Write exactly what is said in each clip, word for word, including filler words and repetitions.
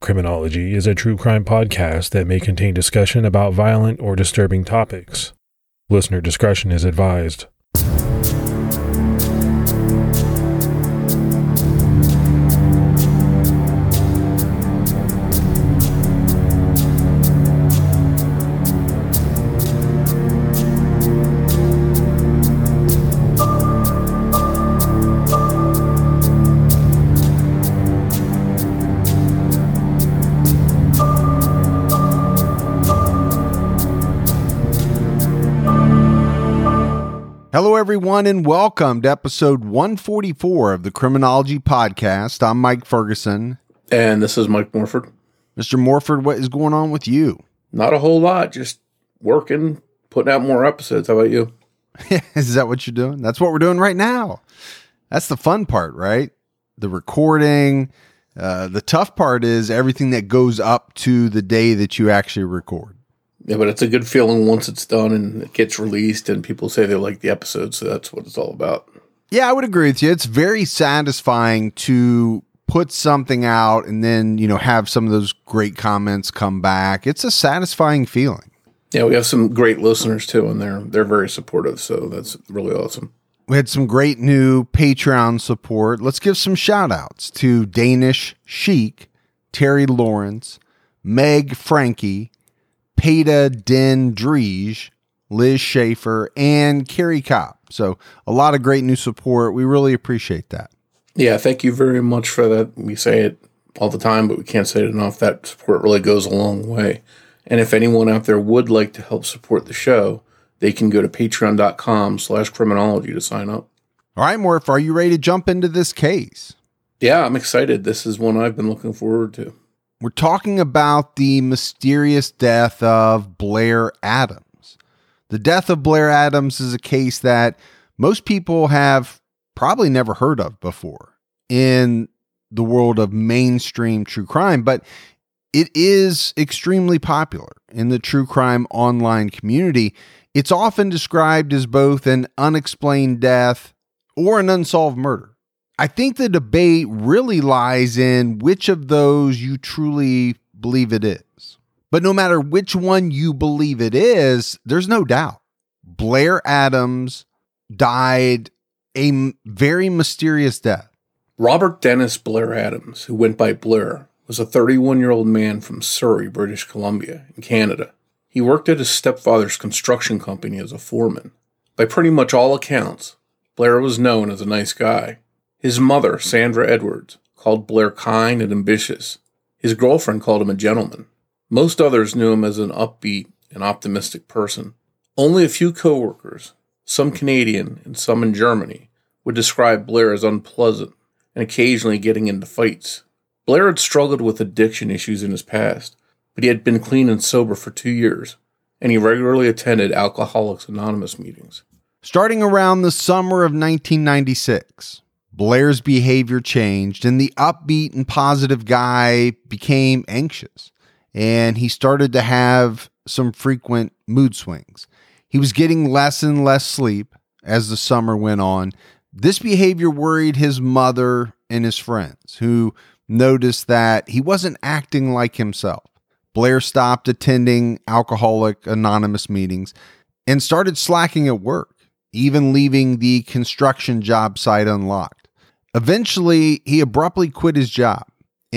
Criminology is a true crime podcast that may contain discussion about violent or disturbing topics. Listener discretion is advised. Hello, everyone, and welcome to episode one forty-four of the Criminology Podcast. I'm Mike Ferguson. And this is Mike Morford. Mister Morford, what is going on with you? Not a whole lot, just working, putting out more episodes. How about you? Is that what you're doing? That's what we're doing right now. That's the fun part, right? The recording. Uh, the tough part is everything that goes up to the day that you actually record. Yeah, but it's a good feeling once it's done and it gets released and people say they like the episode, so that's what it's all about. Yeah, I would agree with you. It's very satisfying to put something out and then, you know, have some of those great comments come back. It's a satisfying feeling. Yeah, we have some great listeners too, and they're they're very supportive, so that's really awesome. We had some great new Patreon support. Let's give some shout outs to Danish Chic, Terry Lawrence, Meg Frankie, Peta Den Driege, Liz Schaefer, and Carrie Kopp. So a lot of great new support. We really appreciate that. Yeah, thank you very much for that. We say it all the time, but we can't say it enough. That support really goes a long way. And if anyone out there would like to help support the show, they can go to patreon.com slash criminology to sign up. All right, Morph, are you ready to jump into this case? Yeah, I'm excited. This is one I've been looking forward to. We're talking about the mysterious death of Blair Adams. The death of Blair Adams is a case that most people have probably never heard of before in the world of mainstream true crime, but it is extremely popular in the true crime online community. It's often described as both an unexplained death or an unsolved murder. I think the debate really lies in which of those you truly believe it is. But no matter which one you believe it is, there's no doubt Blair Adams died a m- very mysterious death. Robert Dennis Blair Adams, who went by Blair, was a thirty-one-year-old man from Surrey, British Columbia, in Canada. He worked at his stepfather's construction company as a foreman. By pretty much all accounts, Blair was known as a nice guy. His mother, Sandra Edwards, called Blair kind and ambitious. His girlfriend called him a gentleman. Most others knew him as an upbeat and optimistic person. Only a few coworkers, some Canadian and some in Germany, would describe Blair as unpleasant and occasionally getting into fights. Blair had struggled with addiction issues in his past, but he had been clean and sober for two years, and he regularly attended Alcoholics Anonymous meetings. Starting around the summer of nineteen ninety-six, Blair's behavior changed, and the upbeat and positive guy became anxious, and he started to have some frequent mood swings. He was getting less and less sleep as the summer went on. This behavior worried his mother and his friends, who noticed that he wasn't acting like himself. Blair stopped attending Alcoholic Anonymous meetings and started slacking at work, even leaving the construction job site unlocked. Eventually, he abruptly quit his job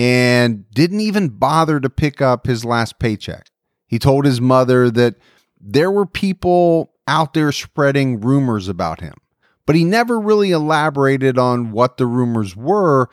and didn't even bother to pick up his last paycheck. He told his mother that there were people out there spreading rumors about him, but he never really elaborated on what the rumors were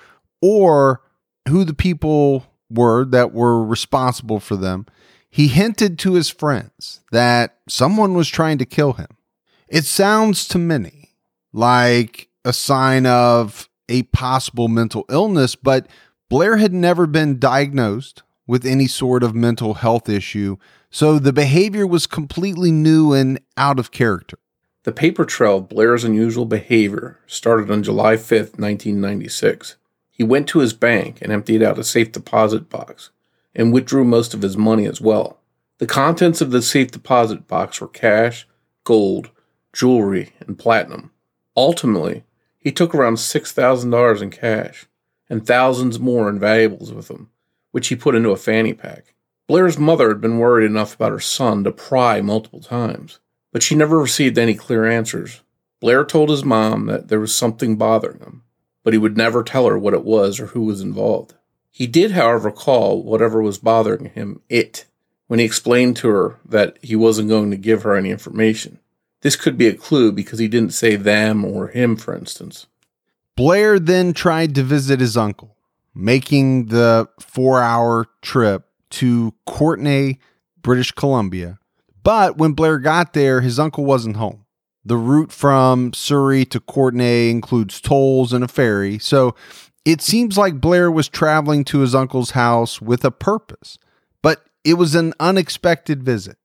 or who the people were that were responsible for them. He hinted to his friends that someone was trying to kill him. It sounds to many like a sign of a possible mental illness, but Blair had never been diagnosed with any sort of mental health issue, so the behavior was completely new and out of character. The paper trail of Blair's unusual behavior started on July fifth, nineteen ninety-six. He went to his bank and emptied out a safe deposit box and withdrew most of his money as well. The contents of the safe deposit box were cash, gold, jewelry, and platinum. Ultimately, he took around six thousand dollars in cash and thousands more in valuables with him, which he put into a fanny pack. Blair's mother had been worried enough about her son to pry multiple times, but she never received any clear answers. Blair told his mom that there was something bothering him, but he would never tell her what it was or who was involved. He did, however, call whatever was bothering him it, when he explained to her that he wasn't going to give her any information. This could be a clue because he didn't say them or him, for instance. Blair then tried to visit his uncle, making the four-hour trip to Courtenay, British Columbia. But when Blair got there, his uncle wasn't home. The route from Surrey to Courtenay includes tolls and a ferry, so it seems like Blair was traveling to his uncle's house with a purpose. But it was an unexpected visit.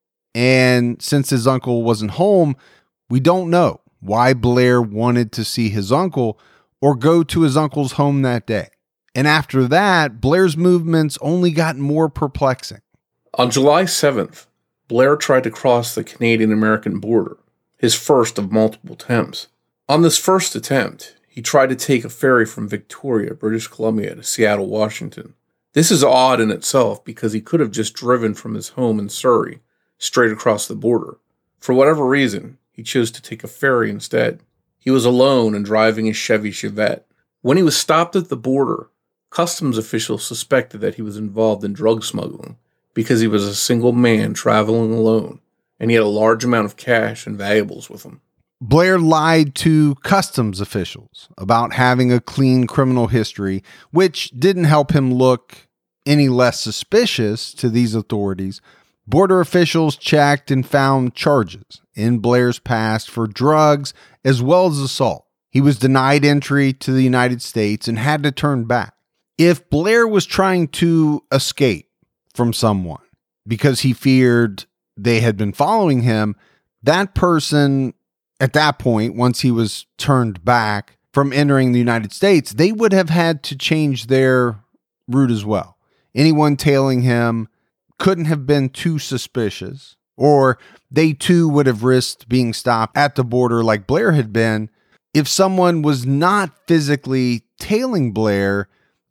And since his uncle wasn't home, we don't know why Blair wanted to see his uncle or go to his uncle's home that day. And after that, Blair's movements only got more perplexing. On July seventh, Blair tried to cross the Canadian-American border, his first of multiple attempts. On this first attempt, he tried to take a ferry from Victoria, British Columbia, to Seattle, Washington. This is odd in itself because he could have just driven from his home in Surrey straight across the border. For whatever reason, he chose to take a ferry instead. He was alone and driving a Chevy Chevette. When he was stopped at the border, customs officials suspected that he was involved in drug smuggling because he was a single man traveling alone, and he had a large amount of cash and valuables with him. Blair lied to customs officials about having a clean criminal history, which didn't help him look any less suspicious to these authorities. Border officials checked and found charges in Blair's past for drugs as well as assault. He was denied entry to the United States and had to turn back. If Blair was trying to escape from someone because he feared they had been following him, that person, at that point, once he was turned back from entering the United States, they would have had to change their route as well. Anyone tailing him couldn't have been too suspicious, or they too would have risked being stopped at the border like Blair had been. If someone was not physically tailing Blair,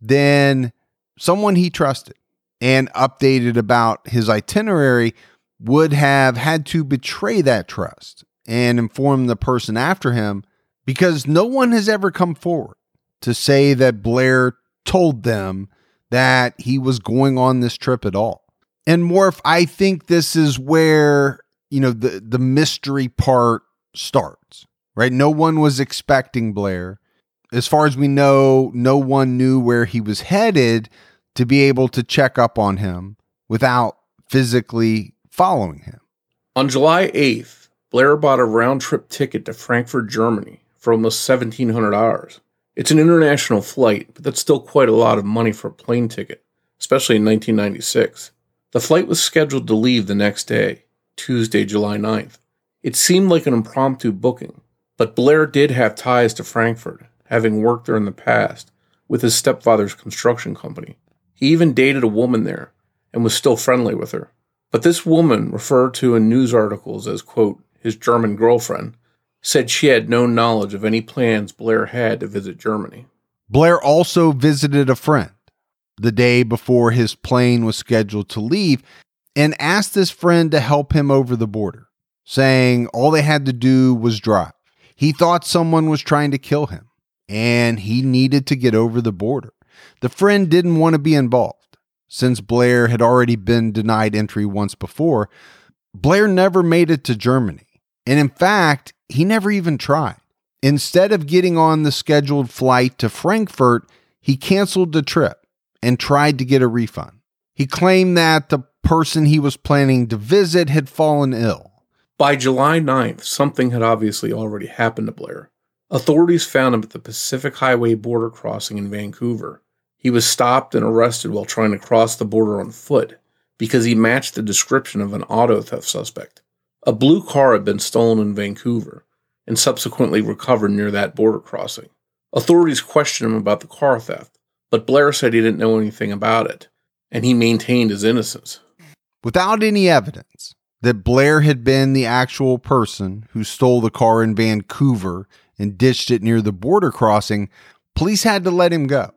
then someone he trusted and updated about his itinerary would have had to betray that trust and inform the person after him, because no one has ever come forward to say that Blair told them that he was going on this trip at all. And Morph, I think this is where, you know, the, the mystery part starts, right? No one was expecting Blair. As far as we know, no one knew where he was headed to be able to check up on him without physically following him. On July eighth, Blair bought a round-trip ticket to Frankfurt, Germany for almost seventeen hundred dollars. It's an international flight, but that's still quite a lot of money for a plane ticket, especially in nineteen ninety-six. The flight was scheduled to leave the next day, Tuesday, July ninth. It seemed like an impromptu booking, but Blair did have ties to Frankfurt, having worked there in the past with his stepfather's construction company. He even dated a woman there and was still friendly with her. But this woman, referred to in news articles as, quote, his German girlfriend, said she had no knowledge of any plans Blair had to visit Germany. Blair also visited a friend the day before his plane was scheduled to leave and asked this friend to help him over the border, saying all they had to do was drive. He thought someone was trying to kill him, and he needed to get over the border. The friend didn't want to be involved, since Blair had already been denied entry once before. Blair never made it to Germany, and in fact, he never even tried. Instead of getting on the scheduled flight to Frankfurt, he canceled the trip and tried to get a refund. He claimed that the person he was planning to visit had fallen ill. By July ninth, something had obviously already happened to Blair. Authorities found him at the Pacific Highway border crossing in Vancouver. He was stopped and arrested while trying to cross the border on foot because he matched the description of an auto theft suspect. A blue car had been stolen in Vancouver and subsequently recovered near that border crossing. Authorities questioned him about the car theft, but Blair said he didn't know anything about it, and he maintained his innocence. Without any evidence that Blair had been the actual person who stole the car in Vancouver and ditched it near the border crossing, police had to let him go.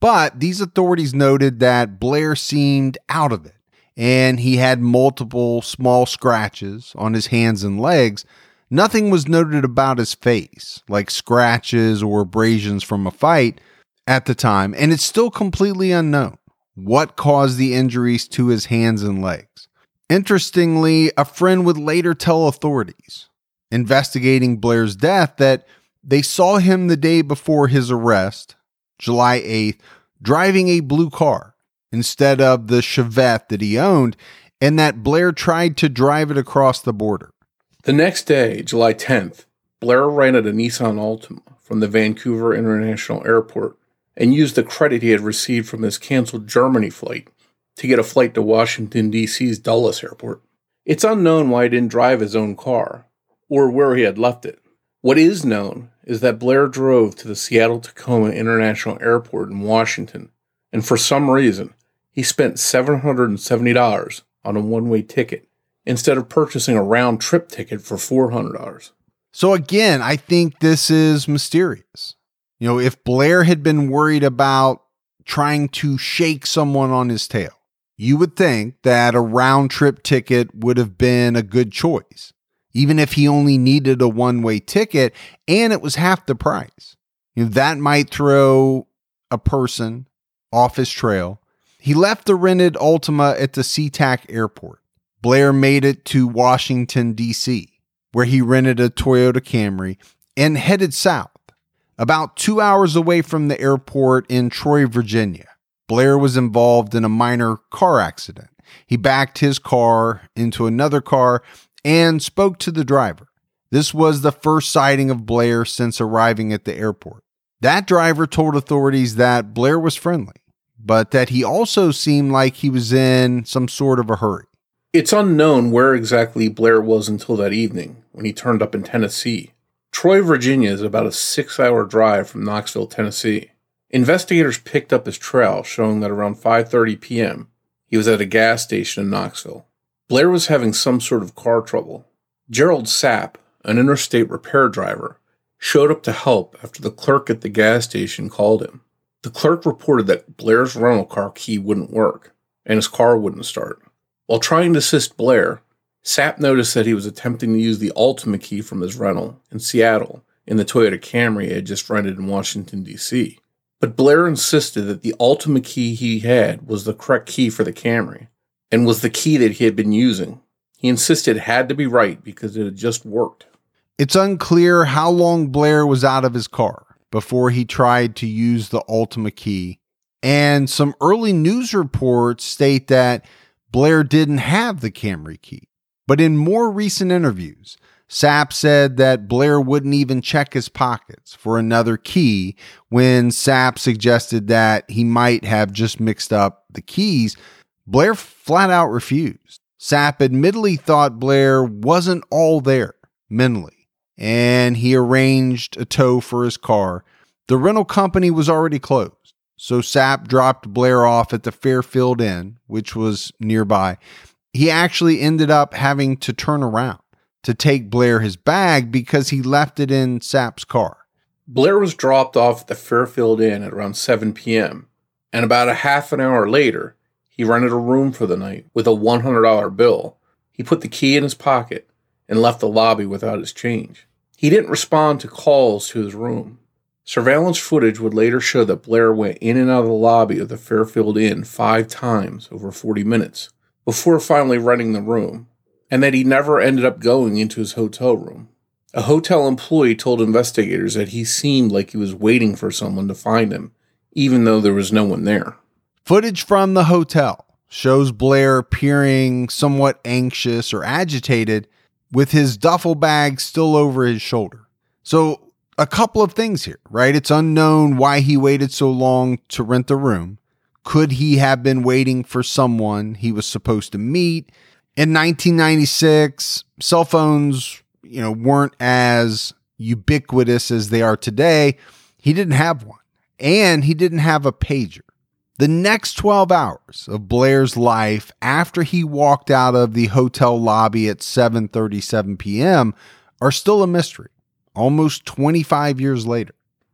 But these authorities noted that Blair seemed out of it, and he had multiple small scratches on his hands and legs. Nothing was noted about his face, like scratches or abrasions from a fight at the time, and it's still completely unknown what caused the injuries to his hands and legs. Interestingly, a friend would later tell authorities investigating Blair's death that they saw him the day before his arrest, July eighth, driving a blue car instead of the Chevette that he owned, and that Blair tried to drive it across the border. The next day, July tenth, Blair rented a Nissan Altima from the Vancouver International Airport and used the credit he had received from his canceled Germany flight to get a flight to Washington, D C's Dulles Airport. It's unknown why he didn't drive his own car or where he had left it. What is known is that Blair drove to the Seattle-Tacoma International Airport in Washington, and for some reason, he spent seven hundred seventy dollars on a one-way ticket instead of purchasing a round-trip ticket for four hundred dollars. So again, I think this is mysterious. You know, if Blair had been worried about trying to shake someone on his tail, you would think that a round-trip ticket would have been a good choice, even if he only needed a one-way ticket and it was half the price. You know, that might throw a person off his trail. He left the rented Altima at the SeaTac Airport. Blair made it to Washington, D C, where he rented a Toyota Camry and headed south. About two hours away from the airport in Troy, Virginia, Blair was involved in a minor car accident. He backed his car into another car and spoke to the driver. This was the first sighting of Blair since arriving at the airport. That driver told authorities that Blair was friendly, but that he also seemed like he was in some sort of a hurry. It's unknown where exactly Blair was until that evening, when he turned up in Tennessee. Troy, Virginia is about a six-hour drive from Knoxville, Tennessee. Investigators picked up his trail, showing that around five thirty p.m., he was at a gas station in Knoxville. Blair was having some sort of car trouble. Gerald Sapp, an interstate repair driver, showed up to help after the clerk at the gas station called him. The clerk reported that Blair's rental car key wouldn't work, and his car wouldn't start. While trying to assist Blair, Sapp noticed that he was attempting to use the Altima key from his rental in Seattle in the Toyota Camry he had just rented in Washington, D C. But Blair insisted that the Altima key he had was the correct key for the Camry, and was the key that he had been using. He insisted it had to be right because it had just worked. It's unclear how long Blair was out of his car before he tried to use the Altima key, and some early news reports state that Blair didn't have the Camry key. But in more recent interviews, Sapp said that Blair wouldn't even check his pockets for another key when Sapp suggested that he might have just mixed up the keys. Blair flat out refused. Sapp admittedly thought Blair wasn't all there mentally, and he arranged a tow for his car. The rental company was already closed, so Sapp dropped Blair off at the Fairfield Inn, which was nearby. He actually ended up having to turn around to take Blair his bag because he left it in Sapp's car. Blair was dropped off at the Fairfield Inn at around seven p.m., and about a half an hour later, he rented a room for the night with a one hundred dollars bill. He put the key in his pocket and left the lobby without his change. He didn't respond to calls to his room. Surveillance footage would later show that Blair went in and out of the lobby of the Fairfield Inn five times over forty minutes before finally renting the room, and that he never ended up going into his hotel room. A hotel employee told investigators that he seemed like he was waiting for someone to find him, even though there was no one there. Footage from the hotel shows Blair appearing somewhat anxious or agitated with his duffel bag still over his shoulder. So a couple of things here, right? It's unknown why he waited so long to rent the room. Could he have been waiting for someone he was supposed to meet? In nineteen ninety-six, cell phones, you know, weren't as ubiquitous as they are today. He didn't have one, and he didn't have a pager. The next twelve hours of Blair's life after he walked out of the hotel lobby at seven thirty-seven p.m. are still a mystery, almost twenty-five years later.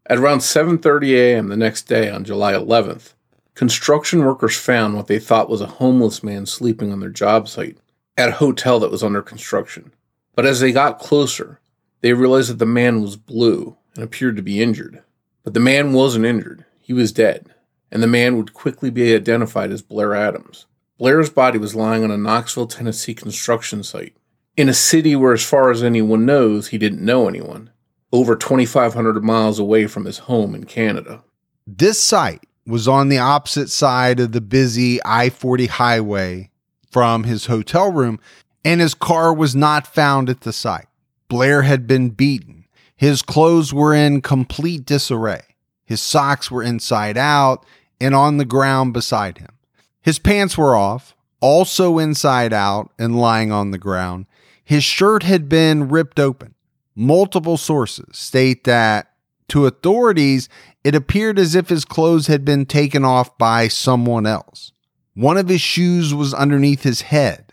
At around seven thirty a.m. the next day on July eleventh, construction workers found what they thought was a homeless man sleeping on their job site at a hotel that was under construction. But as they got closer, they realized that the man was blue and appeared to be injured. But the man wasn't injured. He was dead, and the man would quickly be identified as Blair Adams. Blair's body was lying on a Knoxville, Tennessee construction site, in a city where, as far as anyone knows, he didn't know anyone, over twenty-five hundred miles away from his home in Canada. This site was on the opposite side of the busy I forty highway from his hotel room, and his car was not found at the site. Blair had been beaten. His clothes were in complete disarray. His socks were inside out and on the ground beside him. His pants were off, also inside out and lying on the ground. His shirt had been ripped open. Multiple sources state that, to authorities, it appeared as if his clothes had been taken off by someone else. One of his shoes was underneath his head,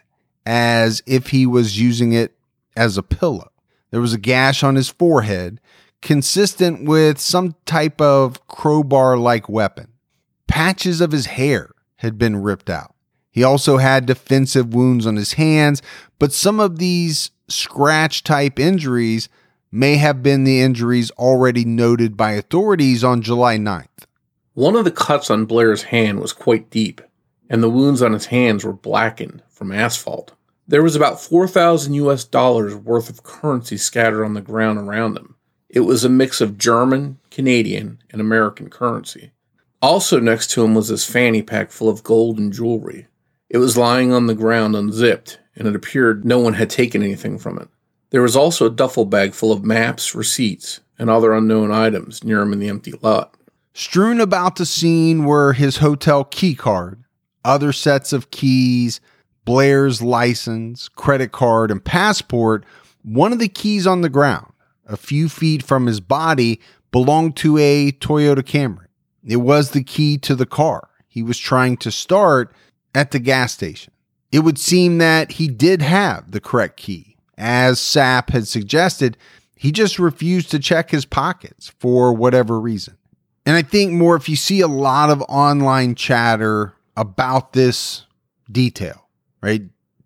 as if he was using it as a pillow. There was a gash on his forehead, consistent with some type of crowbar-like weapon. Patches of his hair had been ripped out. He also had defensive wounds on his hands, but some of these scratch-type injuries may have been the injuries already noted by authorities on July ninth. One of the cuts on Blair's hand was quite deep, and the wounds on his hands were blackened from asphalt. There was about four thousand U S dollars worth of currency scattered on the ground around him. It was a mix of German, Canadian, and American currency. Also next to him was his fanny pack full of gold and jewelry. It was lying on the ground unzipped, and it appeared no one had taken anything from it. There was also a duffel bag full of maps, receipts, and other unknown items near him in the empty lot. Strewn about the scene were his hotel key card, other sets of keys, Blair's license, credit card, and passport. One of the keys on the ground, a few feet from his body, belonged to a Toyota Camry. It was the key to the car he was trying to start at the gas station. It would seem that he did have the correct key. As Sapp had suggested, he just refused to check his pockets for whatever reason. And I think more if you see a lot of online chatter about this detail, right?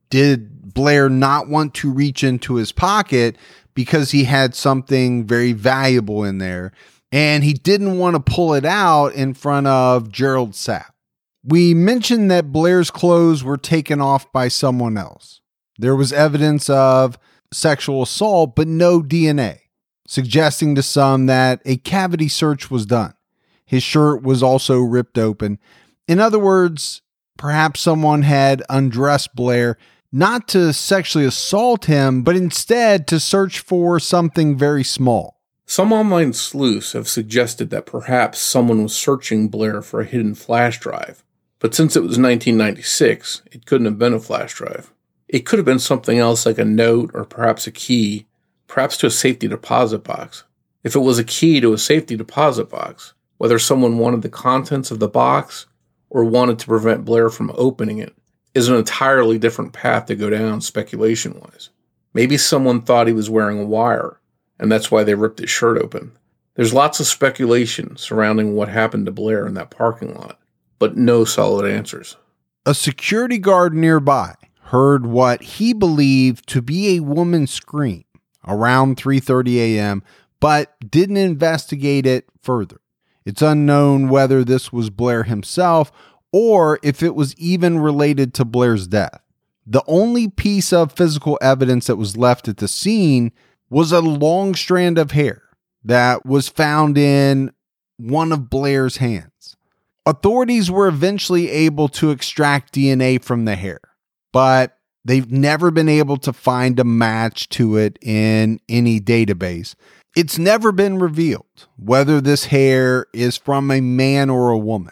Did Blair not want to reach into his pocket because he had something very valuable in there, and he didn't want to pull it out in front of Gerald Sapp? We mentioned that Blair's clothes were taken off by someone else. There was evidence of sexual assault, but no D N A, suggesting to some that a cavity search was done. His shirt was also ripped open. In other words, perhaps someone had undressed Blair not to sexually assault him, but instead to search for something very small. Some online sleuths have suggested that perhaps someone was searching Blair for a hidden flash drive. But since it was nineteen ninety-six, it couldn't have been a flash drive. It could have been something else like a note or perhaps a key, perhaps to a safety deposit box. If it was a key to a safety deposit box, whether someone wanted the contents of the box or wanted to prevent Blair from opening it is an entirely different path to go down speculation-wise. Maybe someone thought he was wearing a wire, and that's why they ripped his shirt open. There's lots of speculation surrounding what happened to Blair in that parking lot, but no solid answers. A security guard nearby heard what he believed to be a woman scream around three thirty a.m., but didn't investigate it further. It's unknown whether this was Blair himself or if it was even related to Blair's death. The only piece of physical evidence that was left at the scene was a long strand of hair that was found in one of Blair's hands. Authorities were eventually able to extract D N A from the hair, but they've never been able to find a match to it in any database. It's never been revealed whether this hair is from a man or a woman.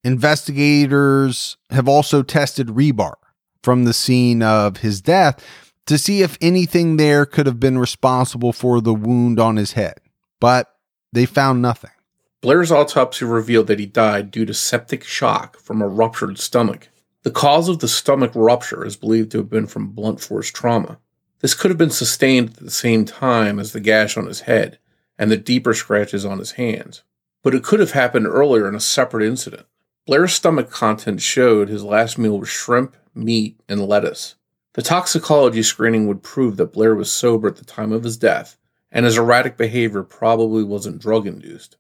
Investigators have also tested rebar from the scene of his death to see if anything there could have been responsible for the wound on his head, but they found nothing. Blair's autopsy revealed that he died due to septic shock from a ruptured stomach. The cause of the stomach rupture is believed to have been from blunt force trauma. This could have been sustained at the same time as the gash on his head, and the deeper scratches on his hands. But it could have happened earlier in a separate incident. Blair's stomach contents showed his last meal was shrimp, meat, and lettuce. The toxicology screening would prove that Blair was sober at the time of his death, and his erratic behavior probably wasn't drug-induced.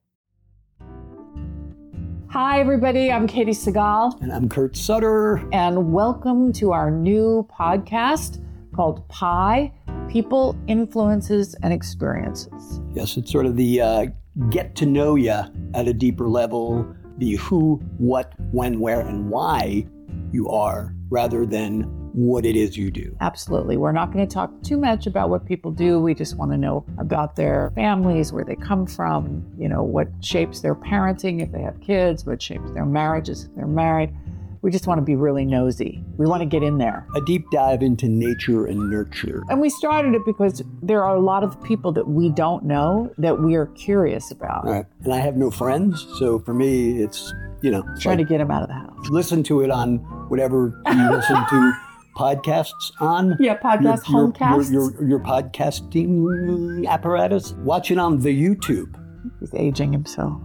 Hi, everybody. I'm Katie Segal. And I'm Kurt Sutter. And welcome to our new podcast called Pi, People, Influences, and Experiences. Yes, it's sort of the uh, get to know you at a deeper level, the who, what, when, where, and why you are, rather than what it is you do. Absolutely. We're not going to talk too much about what people do. We just want to know about their families, where they come from, you know, what shapes their parenting if they have kids, what shapes their marriages if they're married. We just want to be really nosy. We want to get in there. A deep dive into nature and nurture. And we started it because there are a lot of people that we don't know that we are curious about. Right. And I have no friends, so for me, it's, you know. Try like, to get them out of the house. Listen to it on whatever you listen to podcasts on. Yeah, podcast, your, homecasts. Your, your, your podcasting apparatus. Watch it on the YouTube. He's aging himself.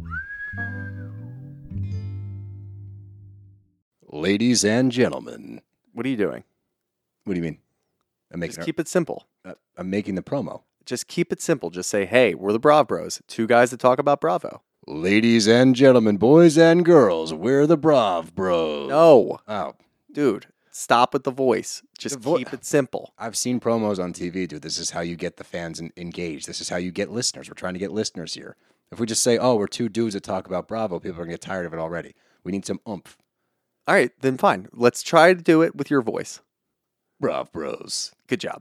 Ladies and gentlemen. What are you doing? What do you mean? I'm making Just keep it simple. Uh, I'm making the promo. Just keep it simple. Just say, hey, we're the Brav Bros. Two guys that talk about Bravo. Ladies and gentlemen, boys and girls, we're the Brav Bros. No. Oh. Dude, stop with the voice. Just the vo- keep it simple. I've seen promos on T V, dude. This is how you get the fans in- engaged. This is how you get listeners. We're trying to get listeners here. If we just say, oh, we're two dudes that talk about Bravo, people are going to get tired of it already. We need some oomph. All right, then fine. Let's try to do it with your voice. Brav Bros. Good job.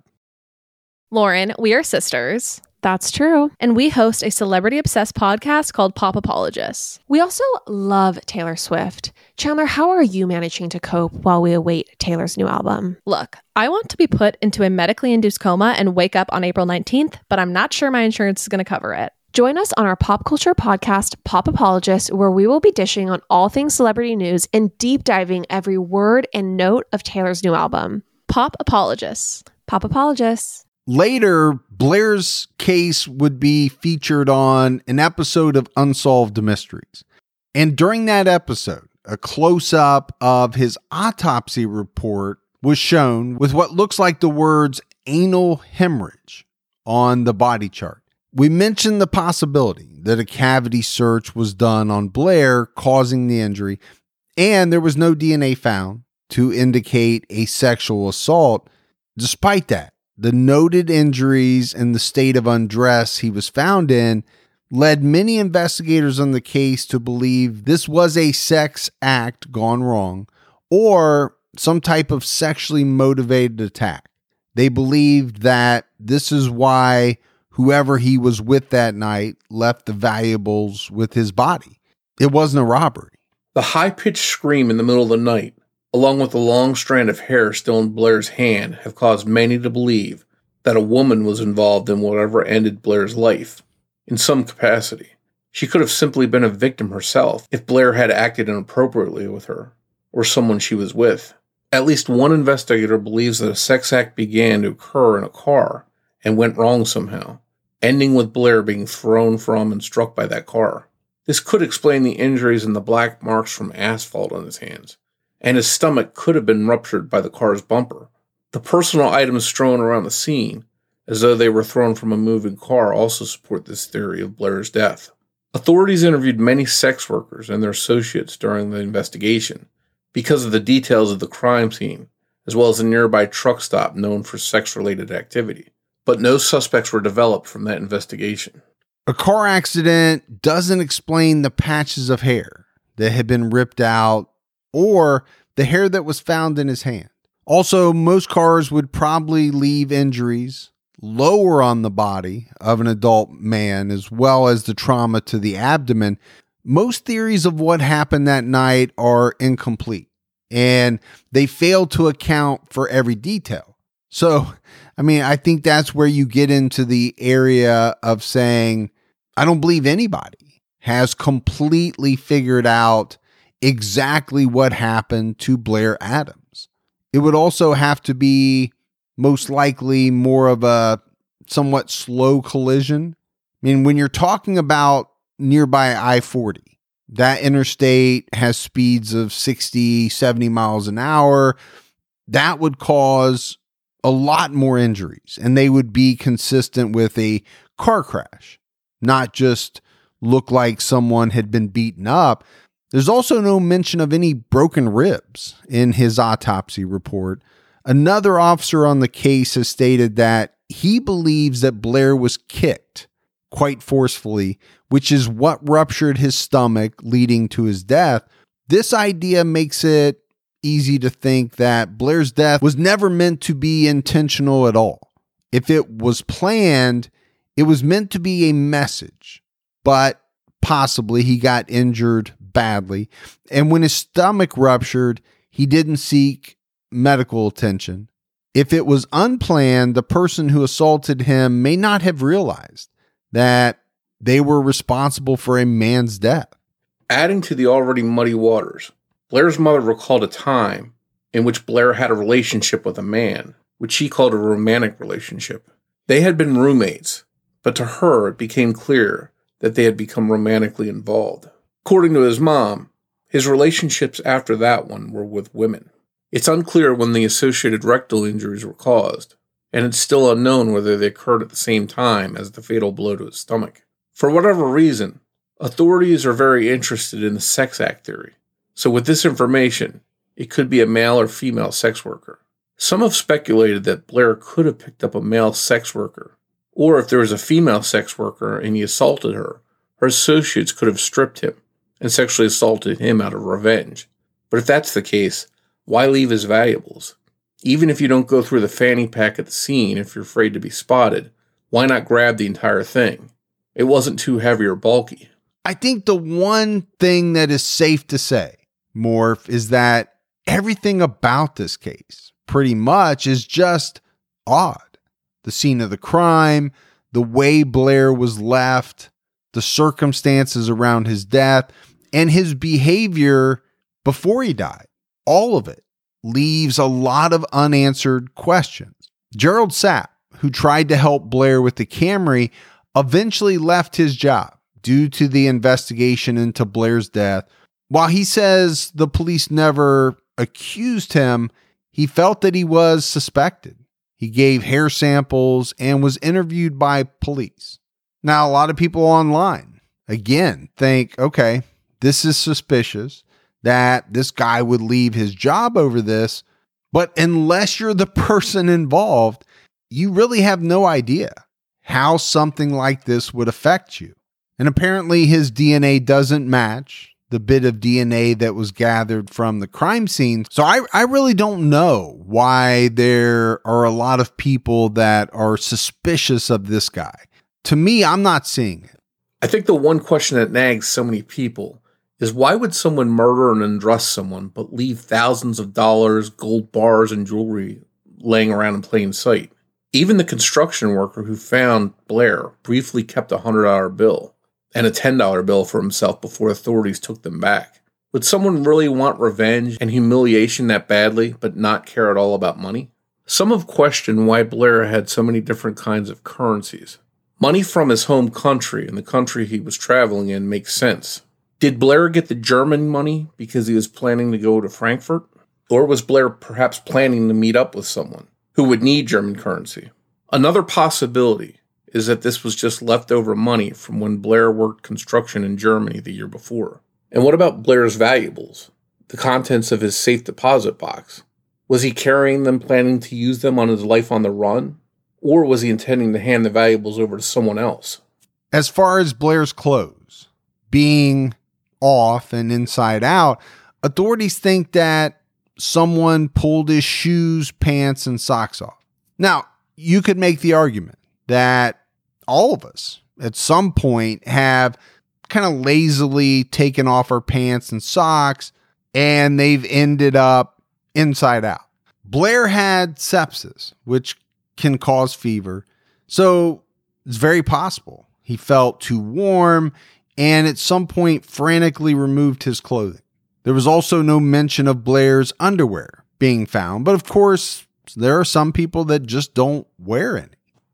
Lauren, we are sisters. That's true. And we host a celebrity-obsessed podcast called Pop Apologists. We also love Taylor Swift. Chandler, how are you managing to cope while we await Taylor's new album? Look, I want to be put into a medically induced coma and wake up on April nineteenth, but I'm not sure my insurance is going to cover it. Join us on our pop culture podcast, Pop Apologists, where we will be dishing on all things celebrity news and deep diving every word and note of Taylor's new album. Pop Apologists. Pop Apologists. Later, Blair's case would be featured on an episode of Unsolved Mysteries. And during that episode, a close-up of his autopsy report was shown with what looks like the words anal hemorrhage on the body chart. We mentioned the possibility that a cavity search was done on Blair, causing the injury, and there was no D N A found to indicate a sexual assault. Despite that, the noted injuries and the state of undress he was found in led many investigators on the case to believe this was a sex act gone wrong or some type of sexually motivated attack. They believed that this is why whoever he was with that night left the valuables with his body. It wasn't a robbery. The high-pitched scream in the middle of the night, along with the long strand of hair still in Blair's hand, have caused many to believe that a woman was involved in whatever ended Blair's life, in some capacity. She could have simply been a victim herself if Blair had acted inappropriately with her, or someone she was with. At least one investigator believes that a sex act began to occur in a car and went wrong somehow, ending with Blair being thrown from and struck by that car. This could explain the injuries and the black marks from asphalt on his hands, and his stomach could have been ruptured by the car's bumper. The personal items strewn around the scene, as though they were thrown from a moving car, also support this theory of Blair's death. Authorities interviewed many sex workers and their associates during the investigation because of the details of the crime scene, as well as a nearby truck stop known for sex-related activity. But no suspects were developed from that investigation. A car accident doesn't explain the patches of hair that had been ripped out or the hair that was found in his hand. Also, most cars would probably leave injuries lower on the body of an adult man, as well as the trauma to the abdomen. Most theories of what happened that night are incomplete, and they fail to account for every detail. So, I mean, I think that's where you get into the area of saying, I don't believe anybody has completely figured out exactly what happened to Blair Adams. It would also have to be most likely more of a somewhat slow collision. I mean, when you're talking about nearby I forty, that interstate has speeds of sixty, seventy miles an hour. That would cause a lot more injuries, and they would be consistent with a car crash, not just look like someone had been beaten up. There's also no mention of any broken ribs in his autopsy report. Another officer on the case has stated that he believes that Blair was kicked quite forcefully, which is what ruptured his stomach, leading to his death. This idea makes it easy to think that Blair's death was never meant to be intentional at all. If it was planned, it was meant to be a message, but possibly he got injured badly. And when his stomach ruptured, he didn't seek medical attention. If it was unplanned, the person who assaulted him may not have realized that they were responsible for a man's death. Adding to the already muddy waters, Blair's mother recalled a time in which Blair had a relationship with a man, which she called a romantic relationship. They had been roommates, but to her it became clear that they had become romantically involved. According to his mom, his relationships after that one were with women. It's unclear when the associated rectal injuries were caused, and it's still unknown whether they occurred at the same time as the fatal blow to his stomach. For whatever reason, authorities are very interested in the sex act theory. So with this information, it could be a male or female sex worker. Some have speculated that Blair could have picked up a male sex worker, or if there was a female sex worker and he assaulted her, her associates could have stripped him and sexually assaulted him out of revenge. But if that's the case, why leave his valuables? Even if you don't go through the fanny pack at the scene if you're afraid to be spotted, why not grab the entire thing? It wasn't too heavy or bulky. I think the one thing that is safe to say, Morph, is that everything about this case pretty much is just odd. The scene of the crime, the way Blair was left, the circumstances around his death, and his behavior before he died. All of it leaves a lot of unanswered questions. Gerald Sapp, who tried to help Blair with the Camry, eventually left his job due to the investigation into Blair's death. While he says the police never accused him, he felt that he was suspected. He gave hair samples and was interviewed by police. Now, a lot of people online, again, think, okay, this is suspicious that this guy would leave his job over this, but unless you're the person involved, you really have no idea how something like this would affect you. And apparently his D N A doesn't match the bit of D N A that was gathered from the crime scene. So I, I really don't know why there are a lot of people that are suspicious of this guy. To me, I'm not seeing it. I think the one question that nags so many people is why would someone murder and undress someone but leave thousands of dollars, gold bars, and jewelry laying around in plain sight? Even the construction worker who found Blair briefly kept a one hundred dollar bill and a ten dollar bill for himself before authorities took them back. Would someone really want revenge and humiliation that badly but not care at all about money? Some have questioned why Blair had so many different kinds of currencies. Money from his home country and the country he was traveling in makes sense. Did Blair get the German money because he was planning to go to Frankfurt? Or was Blair perhaps planning to meet up with someone who would need German currency? Another possibility is that this was just leftover money from when Blair worked construction in Germany the year before. And what about Blair's valuables? The contents of his safe deposit box? Was he carrying them, planning to use them on his life on the run? Or was he intending to hand the valuables over to someone else? As far as Blair's clothes being off and inside out, authorities think that someone pulled his shoes, pants, and socks off. Now, you could make the argument that all of us at some point have kind of lazily taken off our pants and socks and they've ended up inside out. Blair had sepsis, which can cause fever. So it's very possible he felt too warm and at some point frantically removed his clothing. There was also no mention of Blair's underwear being found, but of course, there are some people that just don't wear any.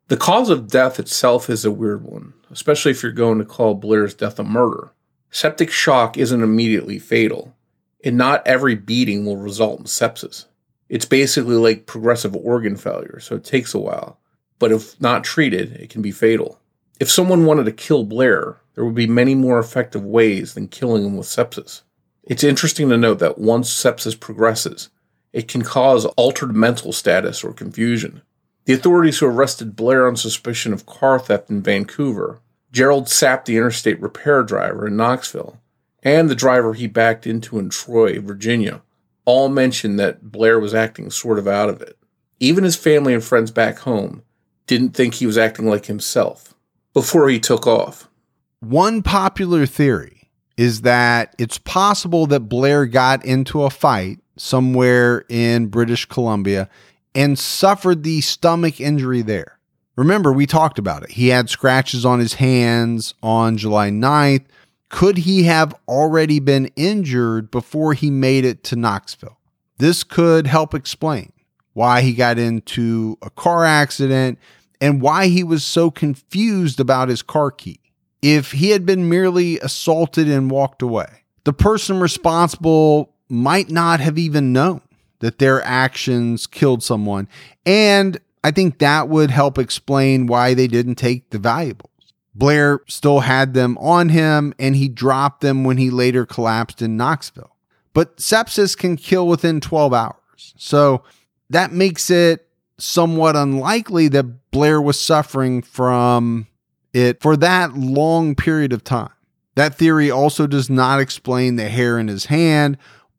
The cause of death itself is a weird one, especially if you're going to call Blair's death a murder. Septic shock isn't immediately fatal, and not every beating will result in sepsis. It's basically like progressive organ failure, so it takes a while. But if not treated, it can be fatal. If someone wanted to kill Blair, there would be many more effective ways than killing him with sepsis. It's interesting to note that once sepsis progresses, it can cause altered mental status or confusion. The authorities who arrested Blair on suspicion of car theft in Vancouver, Gerald Sapp, the interstate repair driver in Knoxville, and the driver he backed into in Troy, Virginia, all mentioned that Blair was acting sort of out of it. Even his family and friends back home didn't think he was acting like himself before he took off. One popular theory is that it's possible that Blair got into a fight somewhere in British Columbia and suffered the stomach injury there. Remember, we talked about it. He had scratches on his hands on July ninth. Could he have already been injured before he made it to Knoxville? This could help explain why he got into a car accident and why he was so confused about his car key. If he had been merely assaulted and walked away, the person responsible might not have even known that their actions killed someone. And I think that would help explain why they didn't take the valuables. Blair still had them on him, and he dropped them when he later collapsed in Knoxville. But sepsis can kill within twelve hours. So that makes it somewhat unlikely that Blair was suffering from it for that long period of time. That theory also does not explain the hair in his hand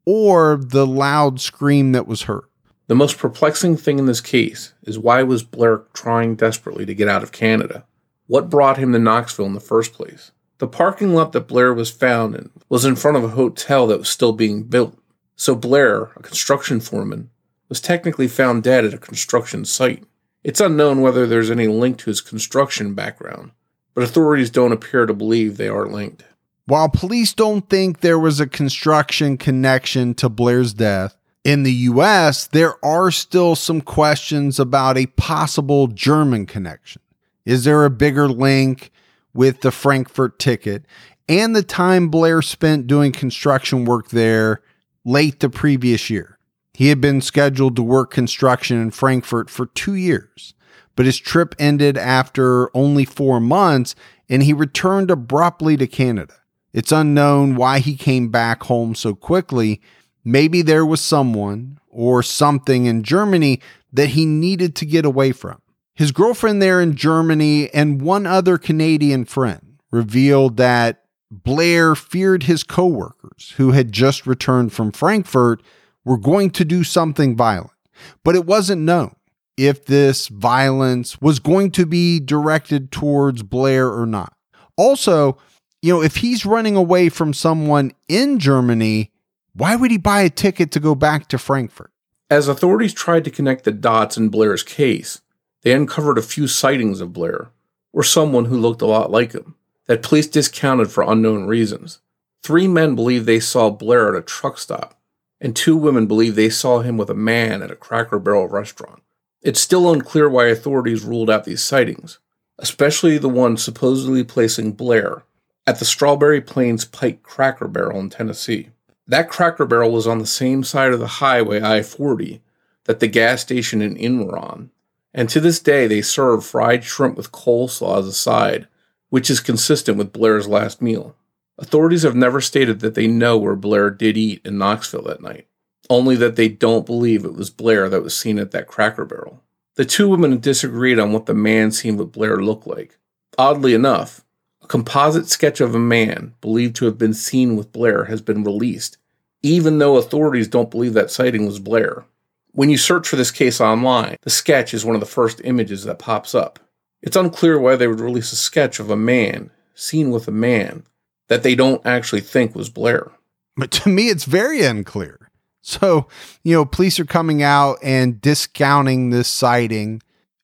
or the loud scream that was heard. The most perplexing thing in this case is why was Blair trying desperately to get out of Canada? What brought him to Knoxville in the first place? The parking lot that Blair was found in was in front of a hotel that was still being built. So Blair, a construction foreman, was technically found dead at a construction site. It's unknown whether there's any link to his construction background, but authorities don't appear to believe they are linked. While police don't think there was a construction connection to Blair's death, in the U S, there are still some questions about a possible German connection. Is there a bigger link with the Frankfurt ticket and the time Blair spent doing construction work there late the previous year? He had been scheduled to work construction in Frankfurt for two years, but his trip ended after only four months and he returned abruptly to Canada. It's unknown why he came back home so quickly. Maybe there was someone or something in Germany that he needed to get away from. His girlfriend there in Germany and one other Canadian friend revealed that Blair feared his coworkers who had just returned from Frankfurt were going to do something violent, but it wasn't known if this violence was going to be directed towards Blair or not. Also, you know, if he's running away from someone in Germany, why would he buy a ticket to go back to Frankfurt? As authorities tried to connect the dots in Blair's case, they uncovered a few sightings of Blair, or someone who looked a lot like him, that police discounted for unknown reasons. Three men believe they saw Blair at a truck stop, and two women believe they saw him with a man at a Cracker Barrel restaurant. It's still unclear why authorities ruled out these sightings, especially the one supposedly placing Blair at the Strawberry Plains Pike Cracker Barrel in Tennessee. That Cracker Barrel was on the same side of the highway I forty that the gas station and inn were on, and to this day they serve fried shrimp with coleslaw as a side, which is consistent with Blair's last meal. Authorities have never stated that they know where Blair did eat in Knoxville that night, only that they don't believe it was Blair that was seen at that Cracker Barrel. The two women disagreed on what the man seen with Blair looked like. Oddly enough, a composite sketch of a man believed to have been seen with Blair has been released, even though authorities don't believe that sighting was Blair. When you search for this case online, the sketch is one of the first images that pops up. It's unclear why they would release a sketch of a man seen with a man that they don't actually think was Blair. But to me, it's very unclear. So, you know, police are coming out and discounting this sighting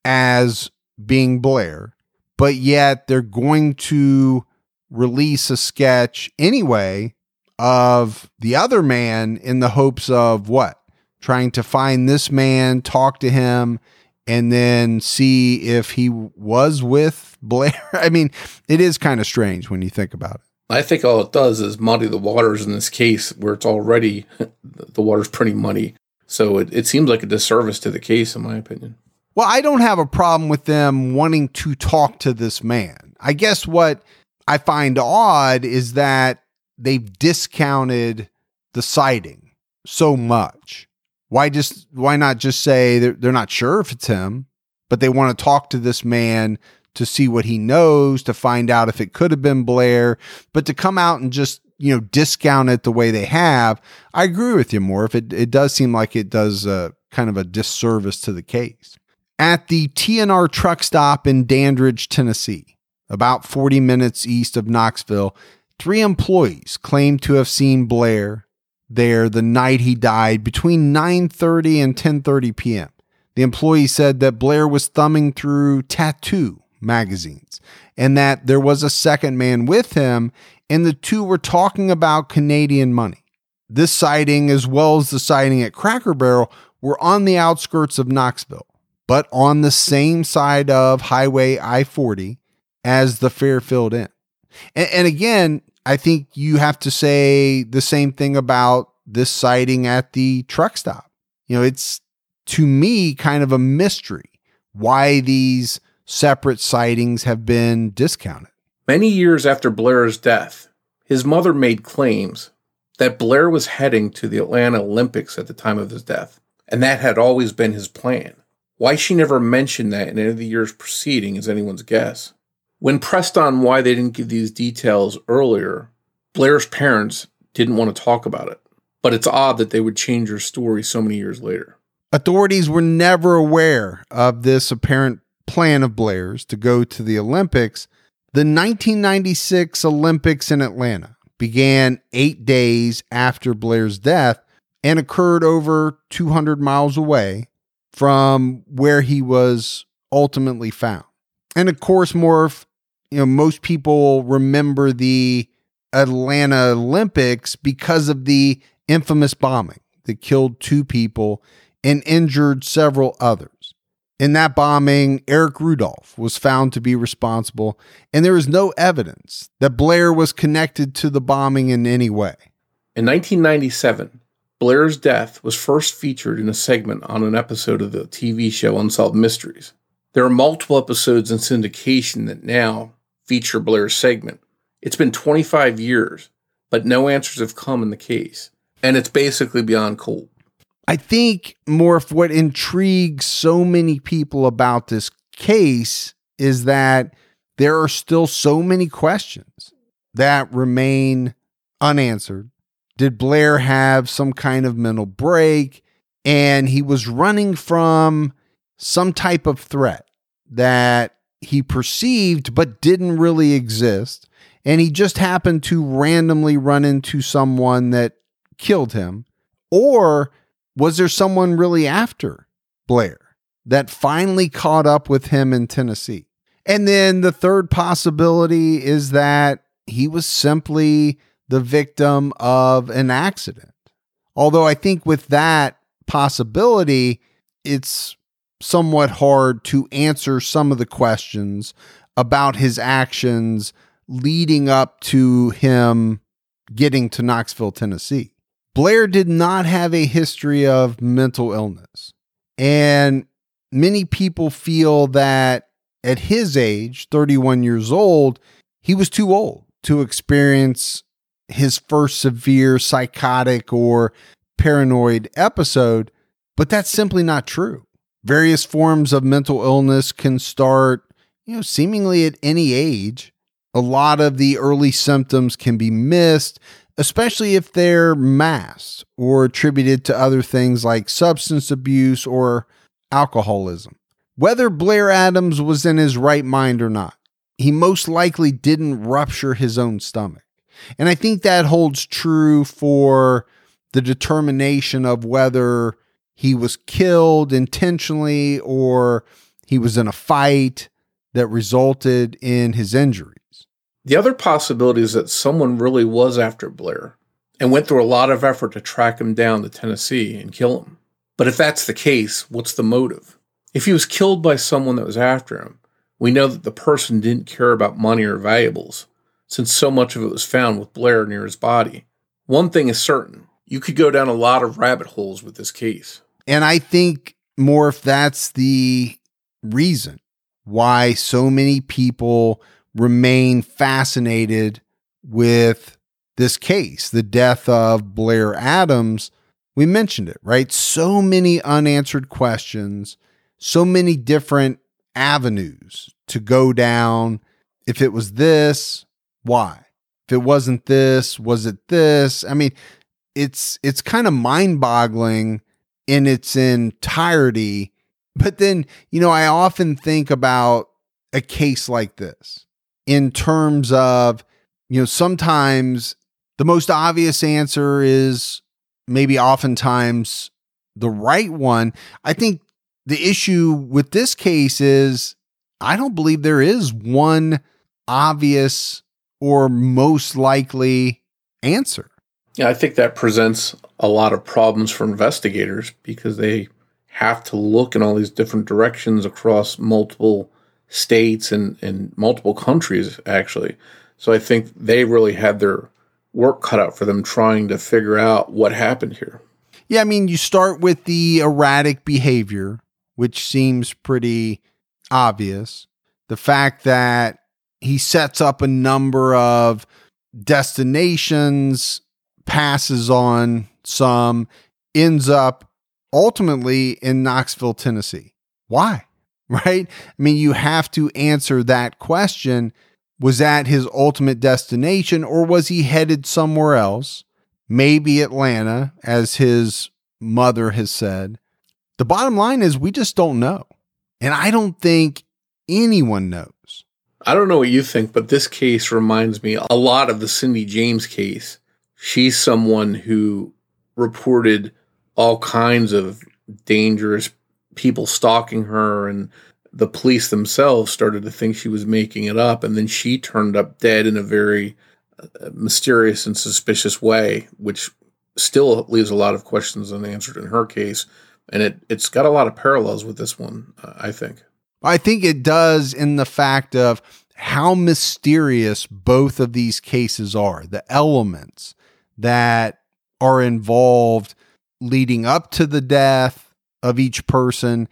as being Blair, but yet they're going to release a sketch anyway of the other man in the hopes of what? Trying to find this man, talk to him, and then see if he was with Blair. I mean, it is kind of strange when you think about it. I think all it does is muddy the waters in this case where it's already, the water's pretty muddy. So it, it seems like a disservice to the case, in my opinion. Well, I don't have a problem with them wanting to talk to this man. I guess what I find odd is that they've discounted the sighting so much. Why just why not just say they're, they're not sure if it's him, but they want to talk to this man to see what he knows, to find out if it could have been Blair, but to come out and just, you know, discount it the way they have. I agree with you more. If it, it does seem like it does uh, kind of a disservice to the case. At the T N R truck stop in Dandridge, Tennessee, about forty minutes east of Knoxville, three employees claimed to have seen Blair there the night he died between nine thirty and ten thirty p.m. The employee said that Blair was thumbing through tattoo magazines and that there was a second man with him, and the two were talking about Canadian money. This sighting, as well as the sighting at Cracker Barrel, were on the outskirts of Knoxville, but on the same side of Highway I forty as the Fairfield Inn. And, and again, I think you have to say the same thing about this sighting at the truck stop. You know, it's, to me, kind of a mystery why these separate sightings have been discounted. Many years after Blair's death, his mother made claims that Blair was heading to the Atlanta Olympics at the time of his death, and that had always been his plan. Why she never mentioned that in any of the years preceding is anyone's guess. When pressed on why they didn't give these details earlier, Blair's parents didn't want to talk about it, but it's odd that they would change their story so many years later. Authorities were never aware of this apparent plan of Blair's to go to the Olympics. The nineteen ninety-six Olympics in Atlanta began eight days after Blair's death and occurred over two hundred miles away from where he was ultimately found. And of course, Morph, you know, most people remember the Atlanta Olympics because of the infamous bombing that killed two people and injured several others. In that bombing, Eric Rudolph was found to be responsible, and there is no evidence that Blair was connected to the bombing in any way. In nineteen ninety-seven, Blair's death was first featured in a segment on an episode of the T V show Unsolved Mysteries. There are multiple episodes in syndication that now feature Blair's segment. It's been twenty-five years, but no answers have come in the case, and it's basically beyond cold. I think more of what intrigues so many people about this case is that there are still so many questions that remain unanswered. Did Blair have some kind of mental break and he was running from some type of threat that he perceived but didn't really exist, and he just happened to randomly run into someone that killed him? Or was there someone really after Blair that finally caught up with him in Tennessee? And then the third possibility is that he was simply the victim of an accident. Although I think with that possibility, it's somewhat hard to answer some of the questions about his actions leading up to him getting to Knoxville, Tennessee. Blair did not have a history of mental illness, and many people feel that at his age, thirty-one years old, he was too old to experience his first severe psychotic or paranoid episode, but that's simply not true. Various forms of mental illness can start, you know, seemingly at any age. A lot of the early symptoms can be missed, especially if they're masked or attributed to other things like substance abuse or alcoholism. Whether Blair Adams was in his right mind or not, he most likely didn't rupture his own stomach. And I think that holds true for the determination of whether he was killed intentionally or he was in a fight that resulted in his injuries. The other possibility is that someone really was after Blair and went through a lot of effort to track him down to Tennessee and kill him. But if that's the case, what's the motive? If he was killed by someone that was after him, we know that the person didn't care about money or valuables, since so much of it was found with Blair near his body. One thing is certain, you could go down a lot of rabbit holes with this case. And I think, Morph, that's the reason why so many people remain fascinated with this case, the death of Blair Adams. We mentioned it, right? So many unanswered questions, so many different avenues to go down. If it was this, why? If it wasn't this, was it this? I mean, it's it's kind of mind-boggling in its entirety. But then, you know, I often think about a case like this in terms of, you know, sometimes the most obvious answer is maybe oftentimes the right one. I think the issue with this case is I don't believe there is one obvious or most likely answer. Yeah, I think that presents a lot of problems for investigators because they have to look in all these different directions across multiple states and, and multiple countries, actually. So I think they really had their work cut out for them trying to figure out what happened here. Yeah, I mean, you start with the erratic behavior, which seems pretty obvious. The fact that he sets up a number of destinations, passes on some, ends up ultimately in Knoxville, Tennessee. Why? Right? I mean, you have to answer that question. Was that his ultimate destination, or was he headed somewhere else? Maybe Atlanta, as his mother has said. The bottom line is we just don't know. And I don't think anyone knows. I don't know what you think, but this case reminds me a lot of the Cindy James case. She's someone who reported all kinds of dangerous people stalking her, and the police themselves started to think she was making it up, and then she turned up dead in a very uh, mysterious and suspicious way, which still leaves a lot of questions unanswered in her case, and it, it's got a lot of parallels with this one, uh, I think. I think it does in the fact of how mysterious both of these cases are, the elements that are involved leading up to the death of each person,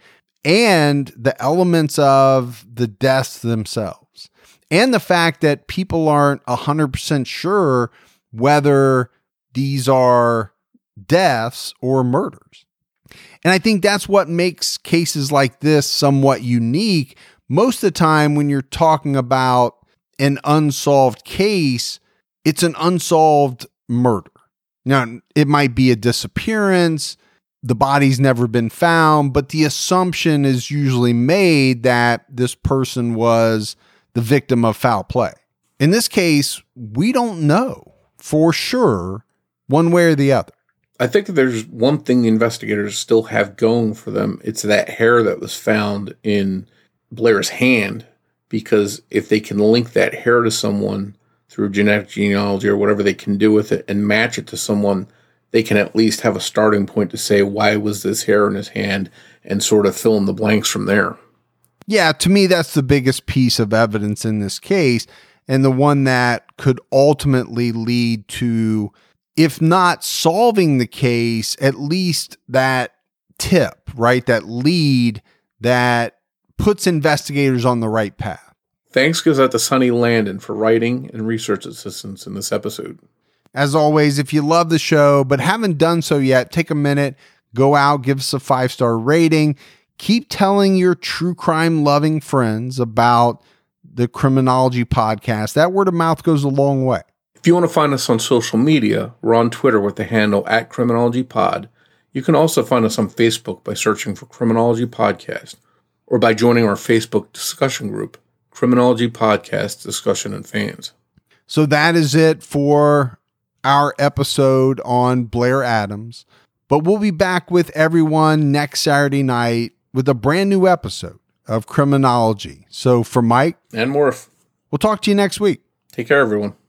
and the elements of the deaths themselves, and the fact that people aren't one hundred percent sure whether these are deaths or murders. And I think that's what makes cases like this somewhat unique. Most of the time when you're talking about an unsolved case, it's an unsolved murder. Now, it might be a disappearance, the body's never been found, but the assumption is usually made that this person was the victim of foul play. In this case, we don't know for sure one way or the other. I think there's one thing the investigators still have going for them. It's that hair that was found in Blair's hand, because if they can link that hair to someone through genetic genealogy or whatever they can do with it and match it to someone, they can at least have a starting point to say, why was this hair in his hand, and sort of fill in the blanks from there. Yeah, to me, that's the biggest piece of evidence in this case, and the one that could ultimately lead to, if not solving the case, at least that tip, right? That lead that puts investigators on the right path. Thanks goes out to Sonny Landon for writing and research assistance in this episode. As always, if you love the show but haven't done so yet, take a minute, go out, give us a five-star rating. Keep telling your true crime loving friends about the Criminology Podcast. That word of mouth goes a long way. If you want to find us on social media, we're on Twitter with the handle at Criminology Pod. You can also find us on Facebook by searching for Criminology Podcast, or by joining our Facebook discussion group, Criminology Podcast Discussion and Fans. So that is it for our episode on Blair Adams. But we'll be back with everyone next Saturday night with a brand new episode of Criminology. So for Mike and Morph, we'll talk to you next week. Take care, everyone.